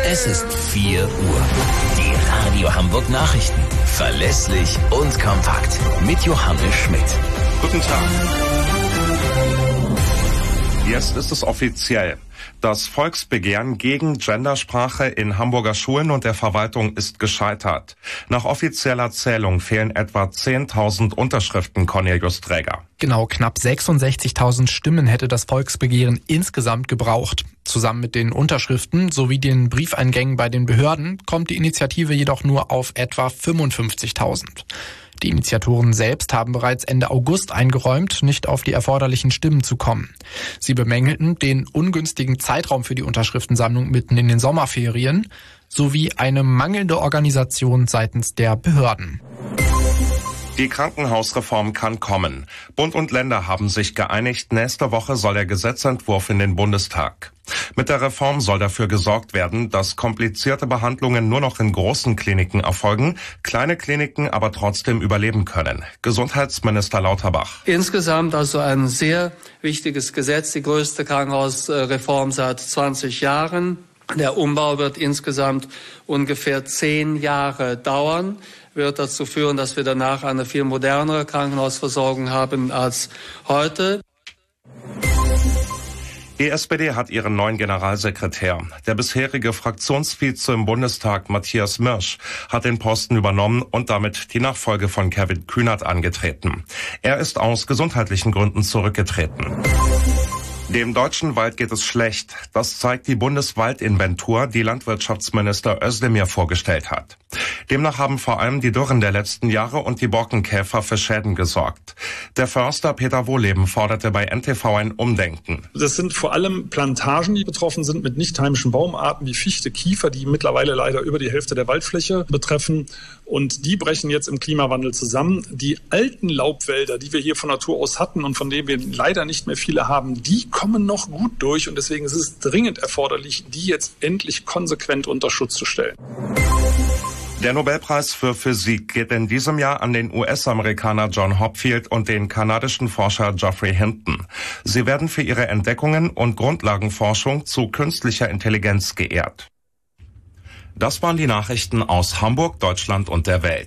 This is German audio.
Es ist 4 Uhr. Die Radio Hamburg Nachrichten. Verlässlich und kompakt. Mit Johannes Schmidt. Guten Tag. Jetzt ist es offiziell. Das Volksbegehren gegen Gendersprache in Hamburger Schulen und der Verwaltung ist gescheitert. Nach offizieller Zählung fehlen etwa 10.000 Unterschriften, Cornelius Träger. Genau, knapp 66.000 Stimmen hätte das Volksbegehren insgesamt gebraucht. Zusammen mit den Unterschriften sowie den Briefeingängen bei den Behörden kommt die Initiative jedoch nur auf etwa 55.000. Die Initiatoren selbst haben bereits Ende August eingeräumt, nicht auf die erforderlichen Stimmen zu kommen. Sie bemängelten den ungünstigen Zeitraum für die Unterschriftensammlung mitten in den Sommerferien sowie eine mangelnde Organisation seitens der Behörden. Die Krankenhausreform kann kommen. Bund und Länder haben sich geeinigt, nächste Woche soll der Gesetzentwurf in den Bundestag. Mit der Reform soll dafür gesorgt werden, dass komplizierte Behandlungen nur noch in großen Kliniken erfolgen, kleine Kliniken aber trotzdem überleben können. Gesundheitsminister Lauterbach. Insgesamt also ein sehr wichtiges Gesetz, die größte Krankenhausreform seit 20 Jahren. Der Umbau wird insgesamt ungefähr 10 Jahre dauern, wird dazu führen, dass wir danach eine viel modernere Krankenhausversorgung haben als heute. Die SPD hat ihren neuen Generalsekretär. Der bisherige Fraktionsvize im Bundestag, Matthias Mirsch, hat den Posten übernommen und damit die Nachfolge von Kevin Kühnert angetreten. Er ist aus gesundheitlichen Gründen zurückgetreten. Dem deutschen Wald geht es schlecht. Das zeigt die Bundeswaldinventur, die Landwirtschaftsminister Özdemir vorgestellt hat. Demnach haben vor allem die Dürren der letzten Jahre und die Borkenkäfer für Schäden gesorgt. Der Förster Peter Wohleben forderte bei NTV ein Umdenken. Das sind vor allem Plantagen, die betroffen sind mit nicht heimischen Baumarten wie Fichte, Kiefer, die mittlerweile leider über die Hälfte der Waldfläche betreffen. Und die brechen jetzt im Klimawandel zusammen. Die alten Laubwälder, die wir hier von Natur aus hatten und von denen wir leider nicht mehr viele haben, die kommen noch gut durch. Und deswegen ist es dringend erforderlich, die jetzt endlich konsequent unter Schutz zu stellen. Der Nobelpreis für Physik geht in diesem Jahr an den US-Amerikaner John Hopfield und den kanadischen Forscher Geoffrey Hinton. Sie werden für ihre Entdeckungen und Grundlagenforschung zu künstlicher Intelligenz geehrt. Das waren die Nachrichten aus Hamburg, Deutschland und der Welt.